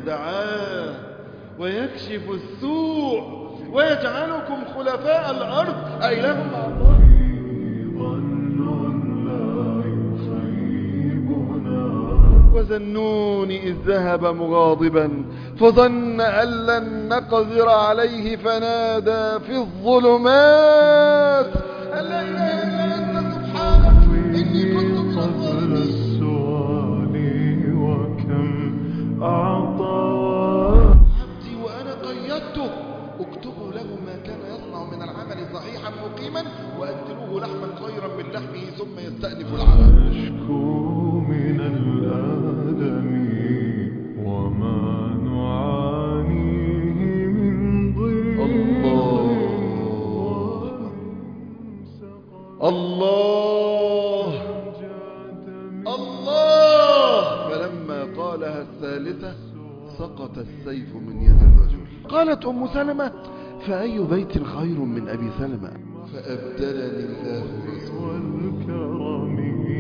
ويدعاه ويكشف السوء ويجعلكم خلفاء الأرض أإله مع الله. وذنون إذ ذهب مغاضبا فظن أن لن نقدر عليه فنادى في الظلمات أن لا إله إلا أنت سبحانك إني كنت من الظالمين. عبدي وأنا قيدته اكتبوا له ما كان يصنع من العمل صحيحا مقيما وأبدلوه لحما خيرا من لحمه ثم يستأنف العمل. نشكو من الآدم وما نعانيه من ضيق. الله الله. فلما قالها الثالثة سقط السيف من يد الرجل. قالت أم سلمة فأي بيت خير من أبي سلمة فأبدلني الله والكرم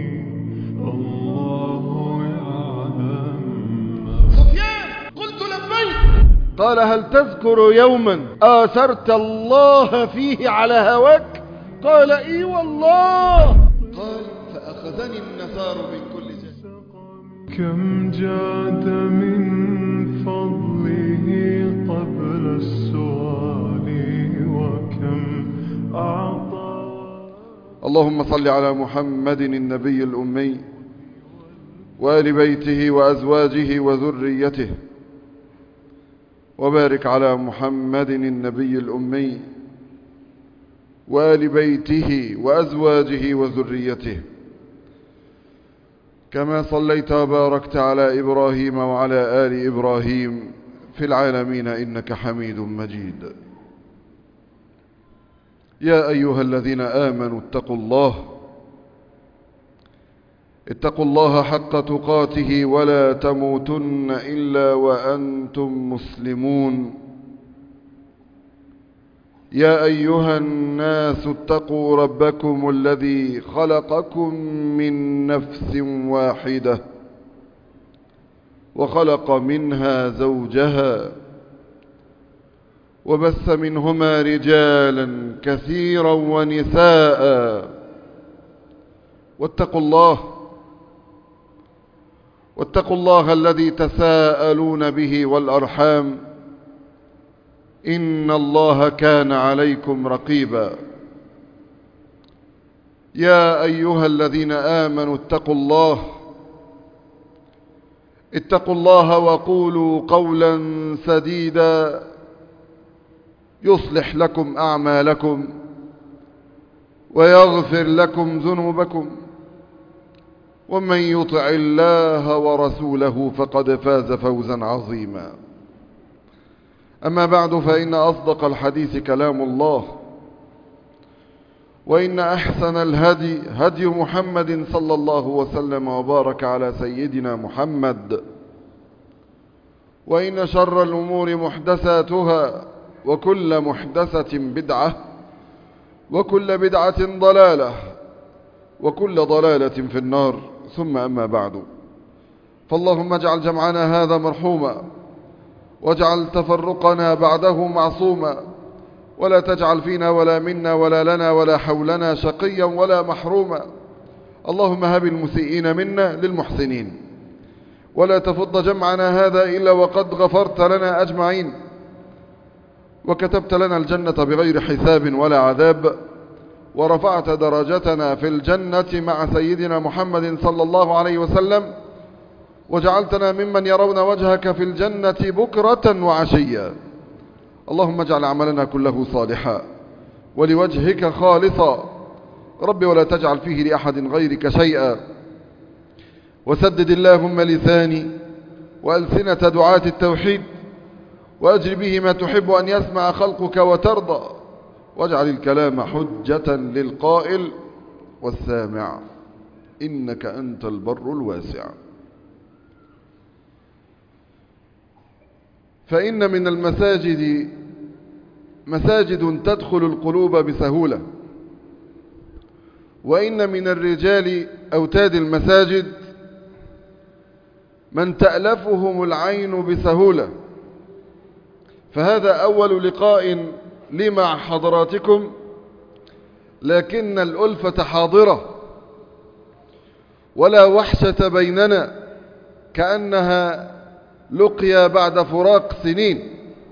الله يعلم. سفيان قلت لبيك. قال هل تذكر يوما آثرت الله فيه على هواك؟ قال إي والله. قال فأخذني النثار من كل جهة. كم جاد من فضله قبل السؤال وكم أعطى. اللهم صل على محمد النبي الأمي وآل بيته وأزواجه وذريته وبارك على محمد النبي الأمي وآل بيته وأزواجه وذريته كما صليت وباركت على إبراهيم وعلى آل إبراهيم في العالمين إنك حميد مجيد. يا أيها الذين آمنوا اتقوا الله حق تقاته ولا تموتن إلا وأنتم مسلمون. يا أيها الناس اتقوا ربكم الذي خلقكم من نفس واحدة وخلق منها زوجها وبث منهما رجالا كثيرا ونساء واتقوا الله الذي تساءلون به والأرحام إن الله كان عليكم رقيبا. يا أيها الذين آمنوا اتقوا الله وقولوا قولا سديدا يصلح لكم أعمالكم ويغفر لكم ذنوبكم ومن يطع الله ورسوله فقد فاز فوزا عظيما. أما بعد فإن أصدق الحديث كلام الله وإن أحسن الهدي هدي محمد صلى الله وسلم وبارك على سيدنا محمد وإن شر الأمور محدثاتها وكل محدثة بدعة وكل بدعة ضلالة وكل ضلالة في النار. ثم أما بعد فاللهم اجعل جمعنا هذا مرحوما واجعل تفرقنا بعده معصوما ولا تجعل فينا ولا منا ولا لنا ولا حولنا شقيا ولا محروما. اللهم هب المسيئين منا للمحسنين ولا تفض جمعنا هذا إلا وقد غفرت لنا أجمعين وكتبت لنا الجنة بغير حساب ولا عذاب ورفعت درجتنا في الجنة مع سيدنا محمد صلى الله عليه وسلم وجعلتنا ممن يرون وجهك في الجنة بكرة وعشيا. اللهم اجعل عملنا كله صالحا ولوجهك خالصا رب ولا تجعل فيه لأحد غيرك شيئا. وسدد اللهم لساني وألسنة دعاة التوحيد وأجر به ما تحب أن يسمع خلقك وترضى واجعل الكلام حجة للقائل والسامع إنك أنت البر الواسع. فإن من المساجد مساجد تدخل القلوب بسهولة وإن من الرجال أوتاد المساجد من تألفهم العين بسهولة. فهذا أول لقاء لي مع حضراتكم، لكن الألفة حاضرة ولا وحشة بيننا، كأنها لقيا بعد فراق سنين،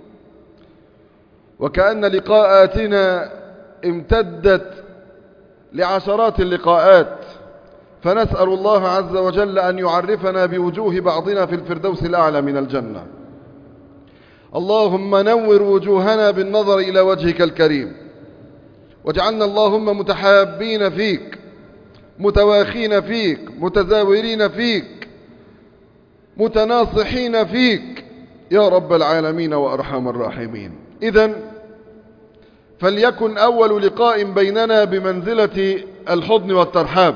وكأن لقاءاتنا امتدت لعشرات اللقاءات. فنسأل الله عز وجل أن يعرفنا بوجوه بعضنا في الفردوس الأعلى من الجنة. اللهم نور وجوهنا بالنظر إلى وجهك الكريم، واجعلنا اللهم متحابين فيك، متواخين فيك، متزاورين فيك، متناصحين فيك يا رب العالمين وأرحم الراحمين. إذن فليكن أول لقاء بيننا بمنزلة الحضن والترحاب،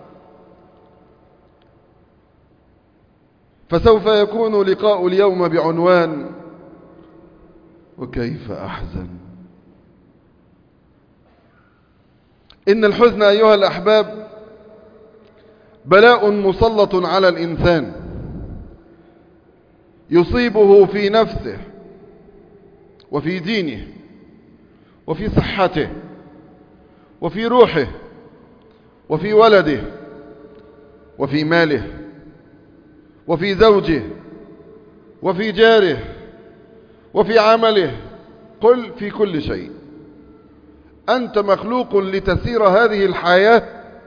فسوف يكون لقاء اليوم بعنوان وكيف أحزن. إن الحزن أيها الأحباب بلاء مسلط على الإنسان، يصيبه في نفسه وفي دينه وفي صحته وفي روحه وفي ولده وفي ماله وفي زوجه وفي جاره وفي عمله، قل في كل شيء. أنت مخلوق لتسير هذه الحياة،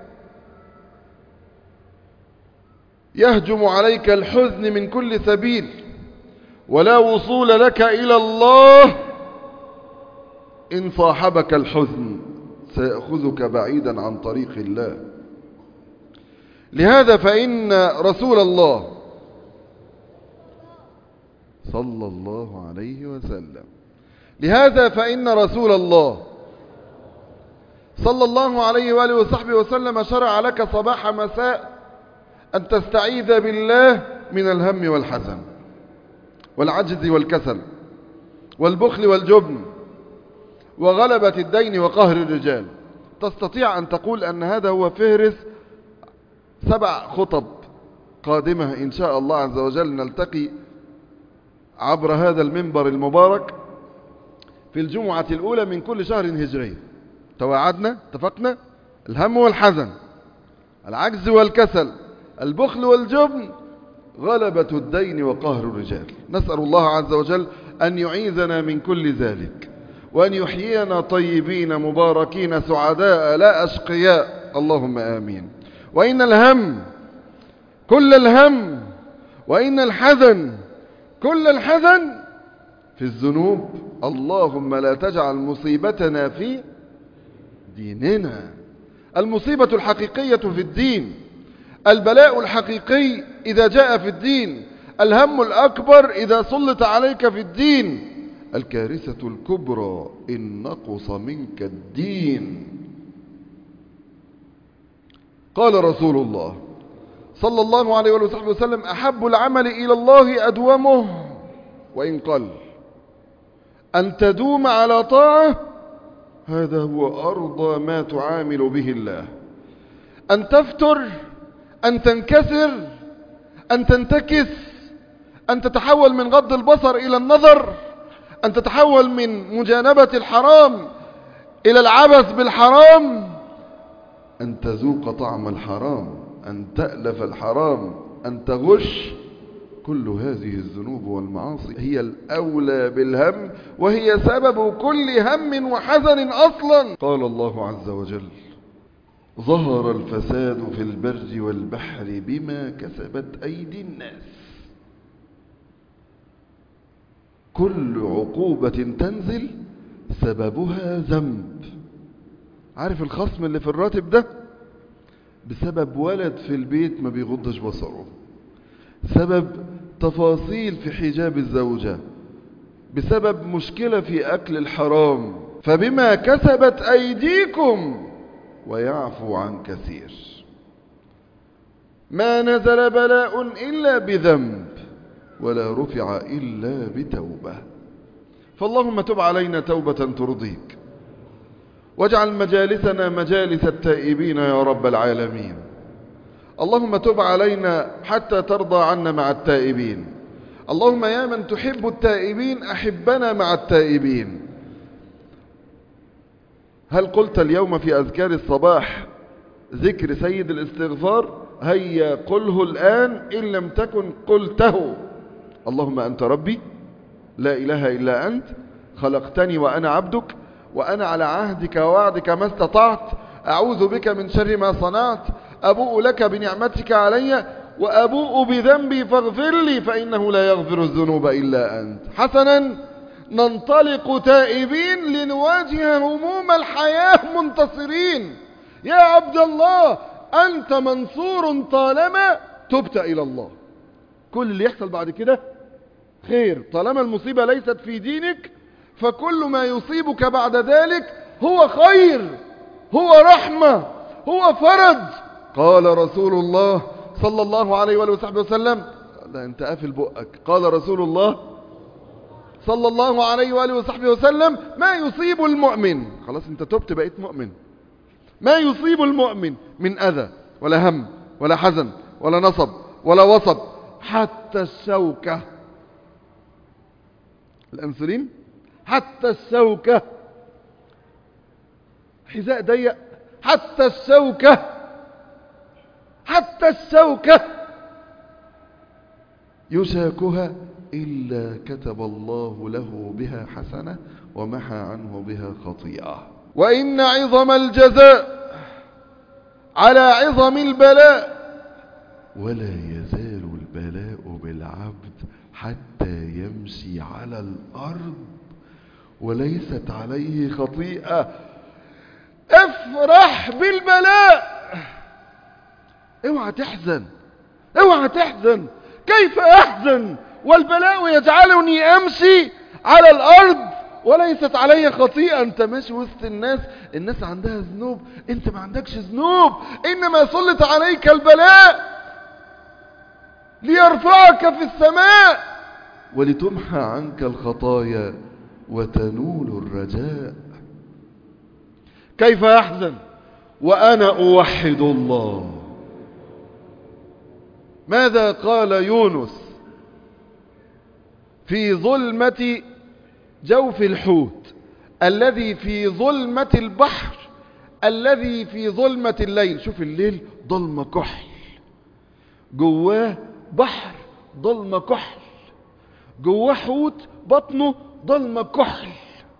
يهجم عليك الحزن من كل سبيل، ولا وصول لك إلى الله إن صاحبك الحزن، سيأخذك بعيدا عن طريق الله. لهذا فإن رسول الله صلى الله عليه وسلم لهذا فإن رسول الله صلى الله عليه وآله وصحبه وسلم شرع لك صباح مساء أن تستعيذ بالله من الهم والحزن والعجز والكسل والبخل والجبن وغلبة الدين وقهر الرجال. تستطيع أن تقول أن هذا هو فهرس 7 خطب قادمة إن شاء الله عز وجل، نلتقي عبر هذا المنبر المبارك في الجمعة الأولى من كل شهر هجري. توعدنا، اتفقنا، الهم والحزن، العجز والكسل، البخل والجبن، غلبة الدين وقهر الرجال. نسأل الله عز وجل أن يعيذنا من كل ذلك، وأن يحيينا طيبين مباركين سعداء لا أشقياء، اللهم آمين. وإن الهم كل الهم، وإن الحزن كل الحزن في الذنوب. اللهم لا تجعل مصيبتنا في ديننا. المصيبة الحقيقية في الدين، البلاء الحقيقي إذا جاء في الدين، الهم الأكبر إذا سلط عليك في الدين، الكارثة الكبرى إن نقص منك الدين. قال رسول الله صلى الله عليه وسلم: أحب العمل إلى الله أدومه وإن قل، أن تدوم على طاعة، هذا هو أرضى ما تعامل به الله. أن تفتر، أن تنكسر، أن تنتكس، أن تتحول من غض البصر إلى النظر، أن تتحول من مجانبة الحرام إلى العبث بالحرام، أن تذوق طعم الحرام، أن تألف الحرام، أن تغش. كل هذه الذنوب والمعاصي هي الأولى بالهم، وهي سبب كل هم وحزن أصلا. قال الله عز وجل: ظهر الفساد في البر والبحر بما كسبت أيدي الناس. كل عقوبة تنزل سببها ذنب. عارف الخصم اللي في الراتب ده بسبب ولد في البيت ما بيغضش بصره، سبب تفاصيل في حجاب الزوجة، بسبب مشكلة في أكل الحرام. فبما كسبت أيديكم ويعفو عن كثير. ما نزل بلاء إلا بذنب ولا رفع إلا بتوبة. فاللهم تب علينا توبة ترضيك، واجعل مجالسنا مجالس التائبين يا رب العالمين. اللهم تب علينا حتى ترضى عنا مع التائبين. اللهم يا من تحب التائبين أحبنا مع التائبين. هل قلت اليوم في أذكار الصباح ذكر سيد الاستغفار؟ هيا قله الآن إن لم تكن قلته. اللهم أنت ربي لا إله إلا أنت، خلقتني وأنا عبدك، وأنا على عهدك ووعدك ما استطعت، أعوذ بك من شر ما صنعت، أبوء لك بنعمتك علي وأبوء بذنبي فاغفر لي فإنه لا يغفر الذنوب إلا أنت. حسنا، ننطلق تائبين لنواجه هموم الحياة منتصرين. يا عبد الله أنت منصور طالما تبت إلى الله. كل اللي يحصل بعد كده خير، طالما المصيبة ليست في دينك فكل ما يصيبك بعد ذلك هو خير، هو رحمة، هو فرج. قال رسول الله صلى الله عليه وآله وصحبه وسلم، لا انت قافل بقك، قال رسول الله صلى الله عليه وآله وصحبه وسلم: ما يصيب المؤمن، خلاص انت تبت بقيت مؤمن، ما يصيب المؤمن من أذى ولا هم ولا حزن ولا نصب ولا وصب حتى الشوكة. الأنسولين حتى الشوكة، حذاء ضيق حتى الشوكة، حتى الشوكة يشاكها إلا كتب الله له بها حسنة ومحى عنه بها خطيئة. وإن عظم الجزاء على عظم البلاء، ولا يزال البلاء بالعبد حتى يمشي على الأرض وليست عليه خطيئة. افرح بالبلاء، اوعى تحزن، اوعى تحزن. كيف احزن والبلاء يجعلني امشي على الارض وليست علي خطيئة؟ انت ماشي وسط الناس عندها ذنوب، انت ما عندكش ذنوب، انما سلط عليك البلاء ليرفعك في السماء ولتمحى عنك الخطايا وتنول الرجاء. كيف احزن وانا اوحد الله؟ ماذا قال يونس في ظلمة جوف الحوت، الذي في ظلمة البحر، الذي في ظلمة الليل؟ شوف الليل ظلمة كحل، جواه بحر ظلمة كحل، جواه حوت بطنه ظلمة كحل،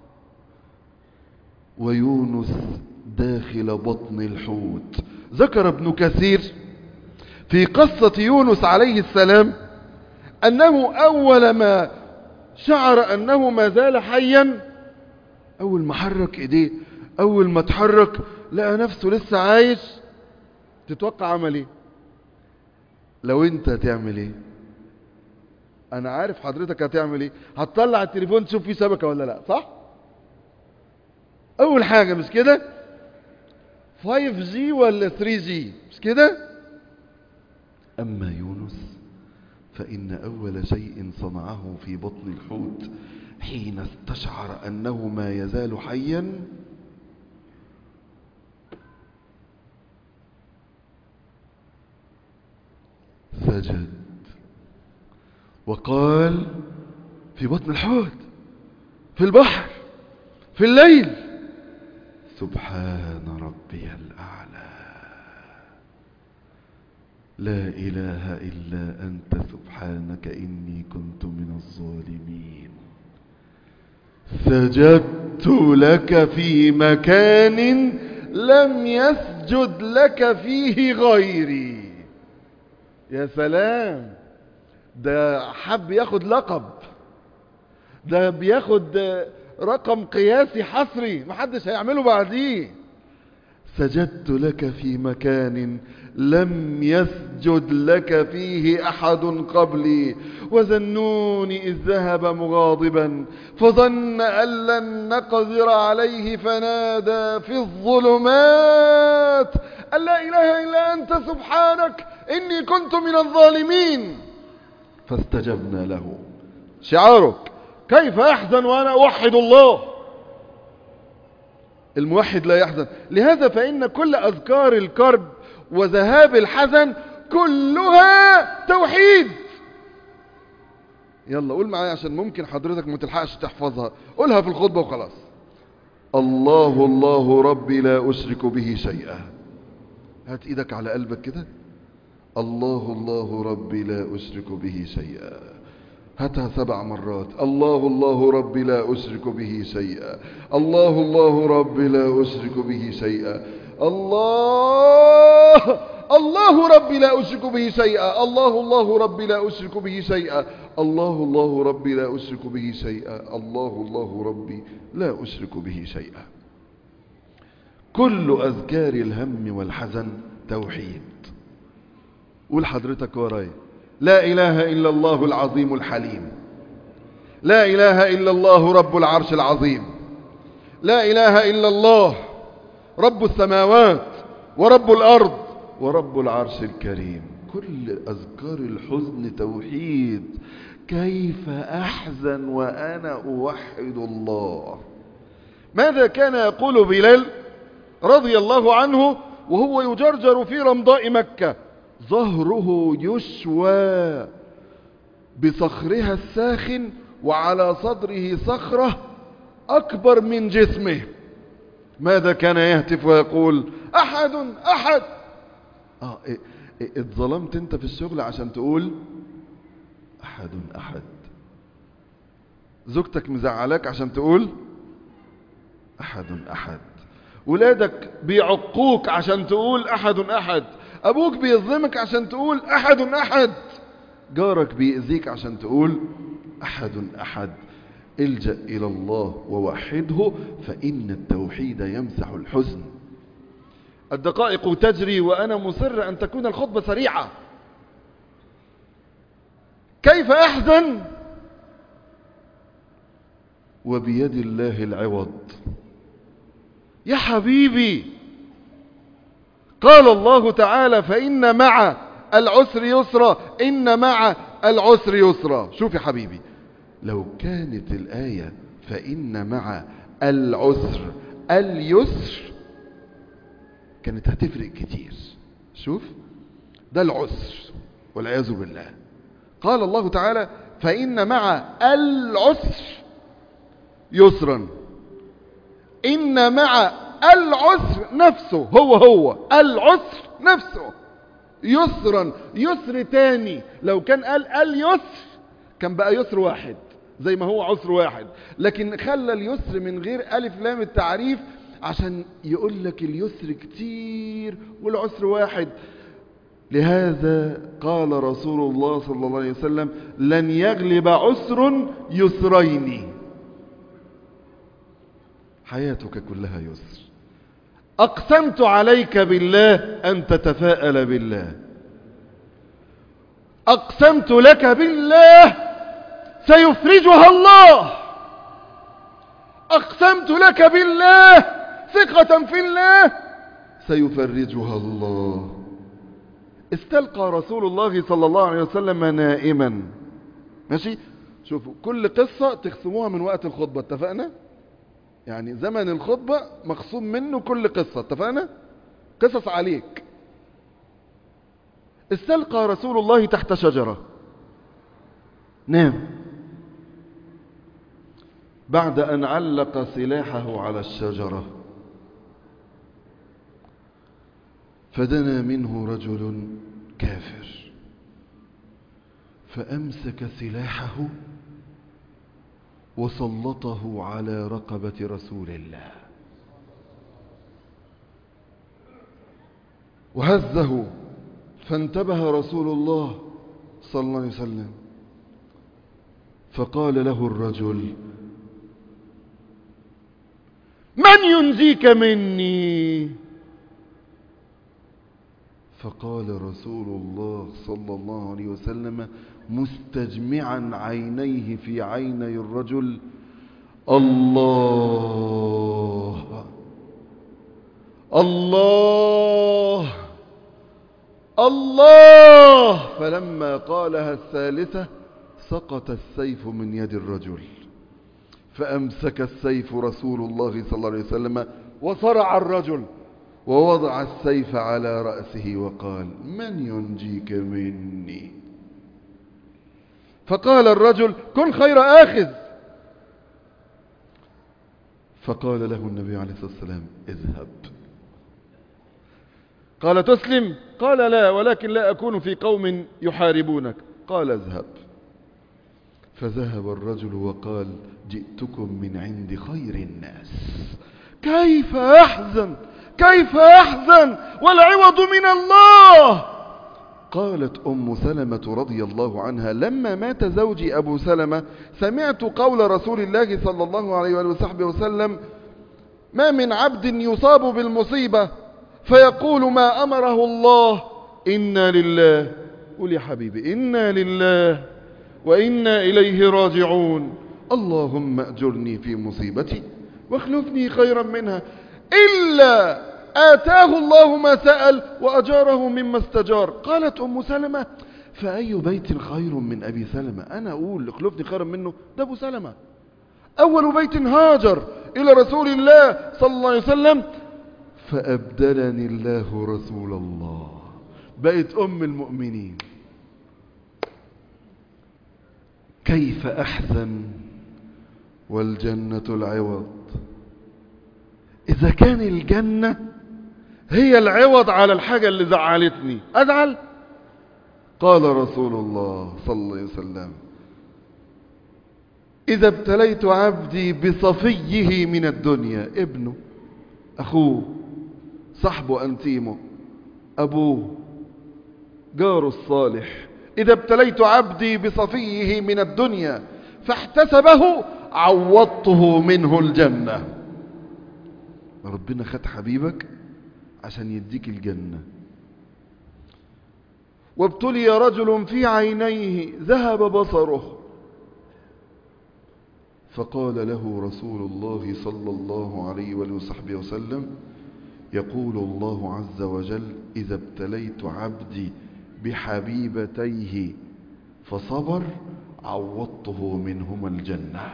ويونس داخل بطن الحوت. ذكر ابن كثير في قصة يونس عليه السلام أنه أول ما شعر أنه ما زال حيا، أول ما حرك إيديه، أول ما تحرك لقى نفسه لسه عايش. تتوقع عمل إيه؟ لو أنت هتعمل إيه؟ أنا عارف حضرتك هتعمل إيه. هتطلع التليفون تشوف فيه شبكة ولا لا، صح؟ أول حاجة مش كده؟ 5G ولا 3G، مش كده؟ أما يونس فإن أول شيء صنعه في بطن الحوت حين استشعر أنه ما يزال حيا سجد وقال في بطن الحوت، في البحر، في الليل: سبحان ربي الأعلى، لا إله إلا أنت سبحانك إني كنت من الظالمين. سجدت لك في مكان لم يسجد لك فيه غيري. يا سلام، ده حب ياخد لقب، ده بياخد رقم قياسي حصري محدش هيعمله بعديه. سجدت لك في مكان لم يسجد لك فيه أحد قبلي وذنوني إذ ذهب مغاضبا فظن أن لن نقدر عليه فنادى في الظلمات أن لا إله إلا أنت سبحانك إني كنت من الظالمين فاستجبنا له. شعارك كيف أحزن وأنا أوحد الله؟ الموحد لا يحزن. لهذا فإن كل أذكار الكرب وذهاب الحزن كلها توحيد. يلا قول معايا عشان ممكن حضرتك ما تلحقش تحفظها، قولها في الخطبة وخلاص. الله الله ربي لا أشرك به شيئا. هات ايدك على قلبك كده. الله الله ربي لا أشرك به شيئا. هاتها 7 مرات. الله الله ربي لا أشرك به شيئا. الله الله ربي لا أشرك به شيئا. الله ربي لا أشرك به شيئا. الله الله ربي لا أشرك به شيئا. الله الله ربي لا أشرك به شيئا. الله الله ربي لا أشرك به شيئا. كل أذكار الهم والحزن توحيد. قول حضرتك ورايا. لا إله إلا الله العظيم الحليم. لا إله إلا الله رب العرش العظيم. لا إله إلا الله رب السماوات ورب الأرض ورب العرش الكريم. كل أذكار الحزن توحيد. كيف أحزن وأنا أوحد الله. ماذا كان يقول بلال رضي الله عنه وهو يجرجر في رمضاء مكة؟ ظهره يشوى بصخرها الساخن وعلى صدره صخرة أكبر من جسمه. ماذا كان يهتف ويقول؟ أحد أحد. اتظلمت انت في الشغل عشان تقول أحد أحد. زوجتك مزعلاك عشان تقول أحد أحد. ولادك بيعقوك عشان تقول أحد أحد. أبوك بيظلمك عشان تقول أحد أحد. جارك بيأذيك عشان تقول أحد أحد. الجأ إلى الله ووحده فإن التوحيد يمسح الحزن. الدقائق تجري وأنا مصر أن تكون الخطبة سريعة. كيف أحزن وبيد الله العوض؟ يا حبيبي قال الله تعالى فإن مع العسر يسرا. إن مع العسر يسرا. شوف يا حبيبي، لو كانت الآية فإن مع العسر اليسر كانت هتفرق كتير. شوف ده العسر والعياذ بالله. قال الله تعالى فإن مع العسر يسرا. إن مع العسر نفسه هو العسر نفسه يسرا. يسر تاني. لو كان قال اليسر كان بقى يسر واحد زي ما هو عسر واحد، لكن خلى اليسر من غير ألف لام التعريف عشان يقول لك اليسر كتير والعسر واحد. لهذا قال رسول الله صلى الله عليه وسلم لن يغلب عسر يسرين. حياتك كلها يسر. أقسمت عليك بالله أن تتفاءل بالله. أقسمت لك بالله سيفرجها الله. أقسمت لك بالله ثقة في الله سيفرجها الله. استلقى رسول الله صلى الله عليه وسلم نائما. ماشي. شوفوا كل قصة تخصموها من وقت الخطبة. اتفقنا؟ يعني زمن الخطبة مخصوم منه كل قصة. اتفقنا؟ قصص عليك. استلقى رسول الله تحت شجرة. نام بعد أن علق سلاحه على الشجرة. فدنا منه رجل كافر فأمسك سلاحه وسلطه على رقبة رسول الله وهزه. فانتبه رسول الله صلى الله عليه وسلم فقال له الرجل من ينجيك مني؟ فقال رسول الله صلى الله عليه وسلم مستجمعا عينيه في عيني الرجل الله الله الله. فلما قالها الثالثة سقط السيف من يد الرجل فأمسك السيف رسول الله صلى الله عليه وسلم وصرع الرجل ووضع السيف على رأسه وقال: من ينجيك مني؟ فقال الرجل: كن خير آخذ. فقال له النبي عليه الصلاة والسلام: اذهب. قال: تسلم؟ قال: لا، ولكن لا أكون في قوم يحاربونك. قال: اذهب. فذهب الرجل وقال: جئتكم من عند خير الناس. كيف أحزن، كيف أحزن والعوض من الله. قالت أم سلمة رضي الله عنها: لما مات زوجي أبو سلمة سمعت قول رسول الله صلى الله عليه وآله وسلم: ما من عبد يصاب بالمصيبة فيقول ما أمره الله إنا لله. قل يا حبيبي: إنا لله وإنا إليه راجعون. اللهم أجرني في مصيبتي واخلفني خيرا منها، إلا آتاه الله ما سأل وأجاره مما استجار. قالت أم سلمة: فأي بيت خير من أبي سلمة؟ أنا أقول اخلفني خيرا منه، ده أبو سلمة أول بيت هاجر إلى رسول الله صلى الله عليه وسلم، فأبدلني الله رسول الله. بقت أم المؤمنين. كيف أحزن والجنة العوض. إذا كان الجنة هي العوض على الحاجة اللي زعلتني، أزعل؟ قال رسول الله صلى الله عليه وسلم: إذا ابتليت عبدي بصفيه من الدنيا، ابنه، أخوه، صاحبه، أنتيمه، أبوه، جاره الصالح، إذا ابتليت عبدي بصفيه من الدنيا فاحتسبه عوضته منه الجنة. ربنا خد حبيبك عشان يديك الجنة. وابتلي رجل في عينيه ذهب بصره، فقال له رسول الله صلى الله عليه وصحبه وسلم: يقول الله عز وجل: إذا ابتليت عبدي بحبيبتيه فصبر عوضته منهما الجنة.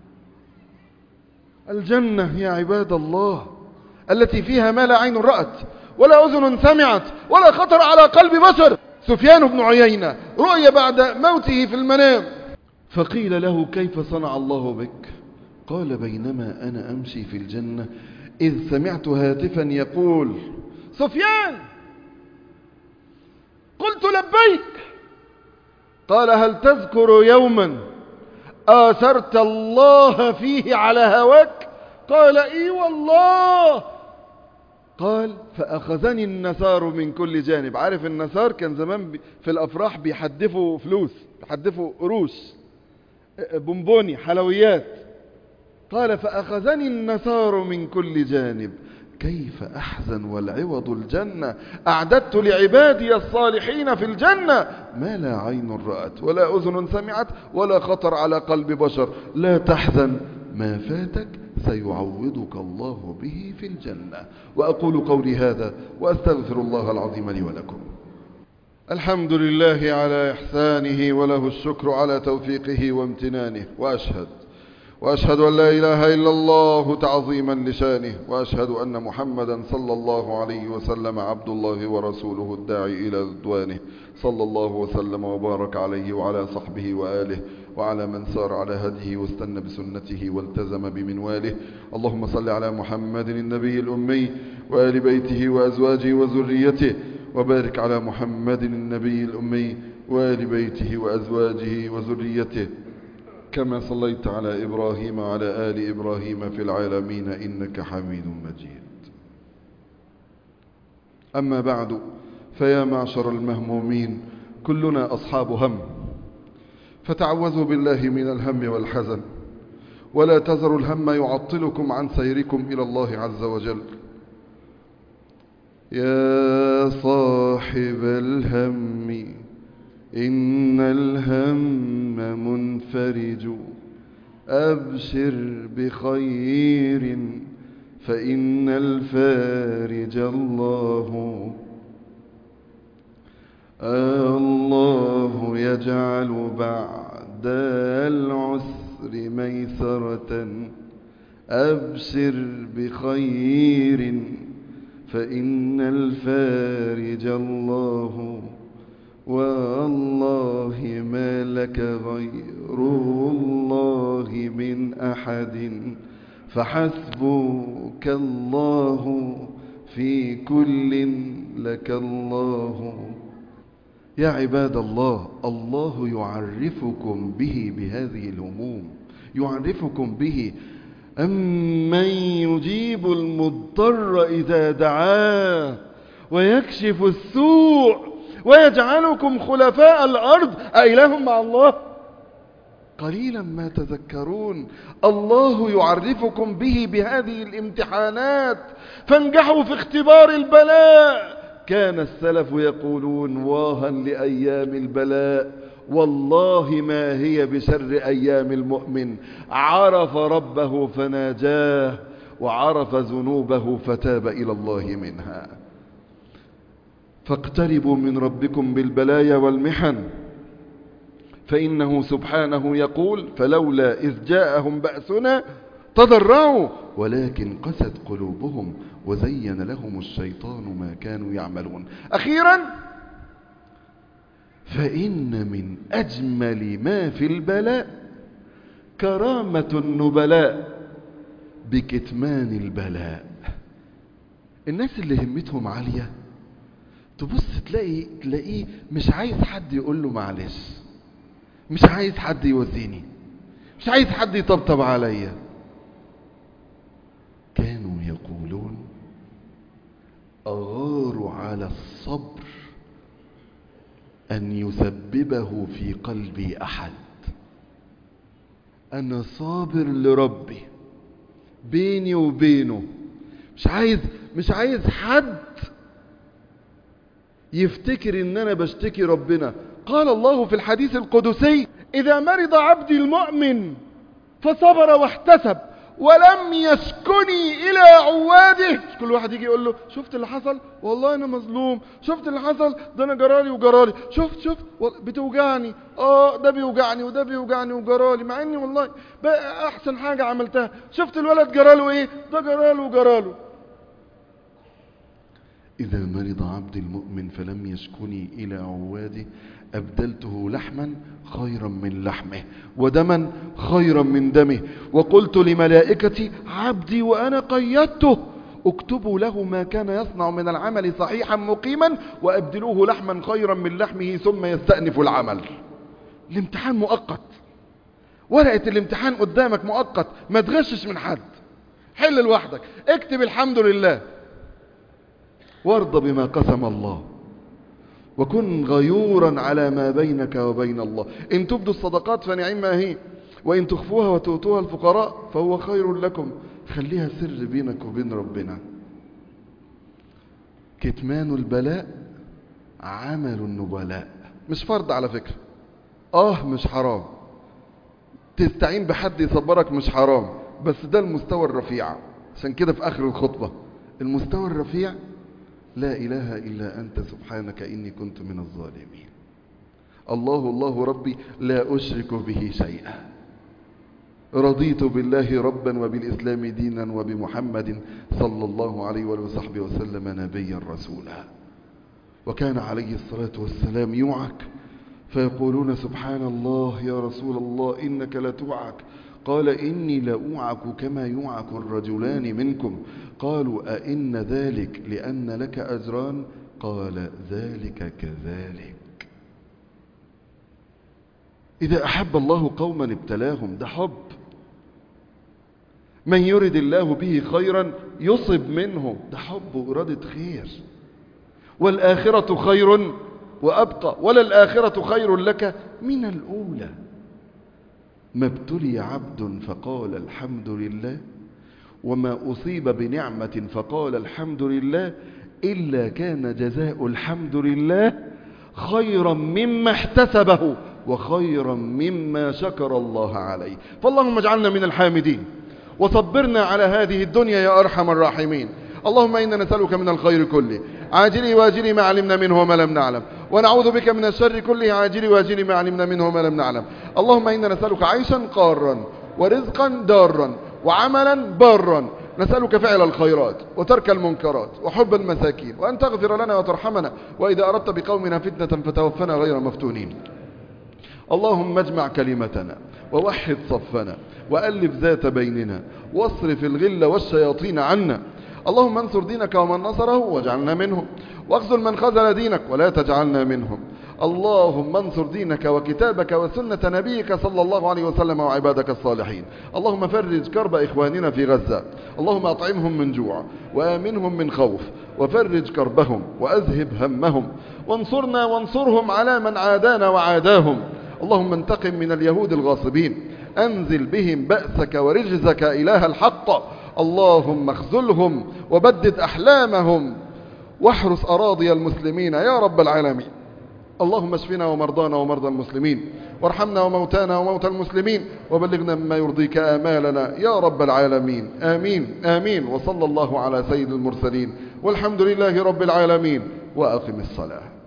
الجنة يا عباد الله التي فيها ما لا عين رأت ولا أذن سمعت ولا خطر على قلب بشر. سفيان بن عيينة رؤي بعد موته في المنام، فقيل له: كيف صنع الله بك؟ قال: بينما أنا أمشي في الجنة إذ سمعت هاتفا يقول: سفيان. قلت: لبيك. قال: هل تذكر يوما آثرت الله فيه على هواك؟ قال: إي والله. قال: فأخذني النسار من كل جانب. عارف النسار كان زمان في الأفراح بيحدفوا فلوس، بيحدفوا قروش، بونبوني، حلويات. قال: فأخذني النسار من كل جانب. كيف أحزن والعوض الجنة. أعددت لعبادي الصالحين في الجنة ما لا عين رأت ولا أذن سمعت ولا خطر على قلب بشر. لا تحزن، ما فاتك سيعوضك الله به في الجنة. وأقول قولي هذا وأستغفر الله العظيم لي ولكم. الحمد لله على إحسانه وله الشكر على توفيقه وامتنانه، وأشهد أن لا إله إلا الله تعظيما لشانه، وأشهد أن محمدا صلى الله عليه وسلم عبد الله ورسوله الداعي إلى رضوانه، صلى الله وسلم وبارك عليه وعلى صحبه وآله وعلى من سار على هديه واستنى بسنته والتزم بمنواله. اللهم صل على محمد النبي الأمي وآل بيته وأزواجه وذريته، وبارك على محمد النبي الأمي وآل بيته وأزواجه وذريته كما صليت على إبراهيم وعلى آل إبراهيم في العالمين إنك حميد مجيد. أما بعد، فيا معشر المهمومين، كلنا أصحاب هم، فتعوذوا بالله من الهم والحزن، ولا تذروا الهم يعطلكم عن سيركم إلى الله عز وجل. يا صاحب الهم إن الهم منفرج، أبشر بخير فإن الفارج الله. الله يجعل بعد العسر ميسرة، أبشر بخير فإن الفارج الله، والله ما لك غير الله من أحد، فحسبك الله في كل لك الله. يا عباد الله، الله يعرفكم به بهذه الهموم، يعرفكم به أمن يجيب المضطر إذا دعاه ويكشف السوء ويجعلكم خلفاء الأرض أإله مع الله قليلا ما تذكرون. الله يعرفكم به بهذه الامتحانات، فانجحوا في اختبار البلاء. كان السلف يقولون: واها لأيام البلاء، والله ما هي بشر أيام المؤمن، عرف ربه فناجاه، وعرف ذنوبه فتاب إلى الله منها. فاقتربوا من ربكم بالبلايا والمحن، فإنه سبحانه يقول: فلولا إذ جاءهم بأسنا تضرعوا ولكن قست قلوبهم وزين لهم الشيطان ما كانوا يعملون. أخيرا، فإن من أجمل ما في البلاء كرامة النبلاء بكتمان البلاء. الناس اللي همتهم عالية تبص تلاقيه مش عايز حد يقول له معلش، مش عايز حد يوزيني، مش عايز حد يطبطب عليا. كانوا يقولون: أغار على الصبر أن يسببه في قلبي أحد. أنا صابر لربي بيني وبينه، مش عايز حد يفتكر ان انا بشتكي ربنا. قال الله في الحديث القدسي: اذا مرض عبدي المؤمن فصبر واحتسب ولم يشكني الى عواده. مش كل واحد يجي يقول له: شفت اللي حصل؟ والله انا مظلوم. شفت اللي حصل؟ ده انا جرالي وجرالي. شفت بتوجعني، ده بيوجعني وده بيوجعني وجرالي، مع اني والله بقى احسن حاجة عملتها. شفت الولد جراله ايه؟ ده جراله وجراله. إذا مرض عبد المؤمن فلم يشكني إلى عواده أبدلته لحما خيرا من لحمه ودما خيرا من دمه، وقلت لملائكتي: عبدي وأنا قيدته اكتبوا له ما كان يصنع من العمل صحيحا مقيما وأبدلوه لحما خيرا من لحمه ثم يستأنف العمل. الامتحان مؤقت، ورقة الامتحان قدامك مؤقت، ما تغشش من حد، حل لوحدك، اكتب الحمد لله وارض بما قسم الله، وكن غيورا على ما بينك وبين الله. إن تبدوا الصدقات فنعما هي، وإن تخفوها وتؤتوها الفقراء فهو خير لكم. خليها سر بينك وبين ربنا. كتمان البلاء عمل النبلاء، مش فرض على فكرة. مش حرام تستعين بحد يصبرك، مش حرام، بس ده المستوى الرفيع. عشان كده في آخر الخطبة المستوى الرفيع: لا إله إلا أنت سبحانك إني كنت من الظالمين. الله ربي لا أشرك به شيئا، رضيت بالله ربا وبالإسلام دينا وبمحمد صلى الله عليه وصحبه وسلم نبيا رسولا. وكان عليه الصلاة والسلام يوعك فيقولون: سبحان الله يا رسول الله إنك لتوعك. قال: إني لأوعك كما يوعك الرجلان منكم. قالوا: أئن ذلك لأن لك أجران؟ قال: ذلك كذلك. إذا أحب الله قوما ابتلاهم، ده حب. من يرد الله به خيرا يصب منه، ده حب وإرادة خير. والآخرة خير وأبقى، وللآخرة خير لك من الأولى. ما ابتلي عبد فقال الحمد لله، وما أصيب بنعمة فقال الحمد لله، إلا كان جزاء الحمد لله خيرا مما احتسبه وخيرا مما شكر الله عليه. فاللهم اجعلنا من الحامدين، وصبرنا على هذه الدنيا يا أرحم الراحمين. اللهم إنا نسألك من الخير كله عاجله واجله ما علمنا منه وما لم نعلم، ونعوذ بك من الشر كله عاجله واجله ما علمنا منه وما لم نعلم. اللهم إنا نسألك عيشا قارا ورزقا دارا وعملا بارا نسألك فعل الخيرات وترك المنكرات وحب المساكين، وأن تغفر لنا وترحمنا، وإذا أردت بقومنا فتنة فتوفنا غير مفتونين. اللهم اجمع كلمتنا ووحد صفنا وألف ذات بيننا واصرف الغل والشياطين عنا. اللهم انصر دينك ومن نصره واجعلنا منهم، واخذل من خذل دينك ولا تجعلنا منهم. اللهم انصر دينك وكتابك وسنة نبيك صلى الله عليه وسلم وعبادك الصالحين. اللهم فرج كرب إخواننا في غزة، اللهم أطعمهم من جوع وآمنهم من خوف، وفرج كربهم وأذهب همهم، وانصرنا وانصرهم على من عادانا وعاداهم. اللهم انتقم من اليهود الغاصبين، أنزل بهم بأسك ورجزك إله الحق. اللهم اخذلهم وبدد أحلامهم، واحرس أراضي المسلمين يا رب العالمين. اللهم اشفنا ومرضانا ومرضى المسلمين، وارحمنا وموتانا وموتى المسلمين، وبلغنا مما يرضيك آمالنا يا رب العالمين. آمين آمين. وصلى الله على سيد المرسلين، والحمد لله رب العالمين. وأقم الصلاة.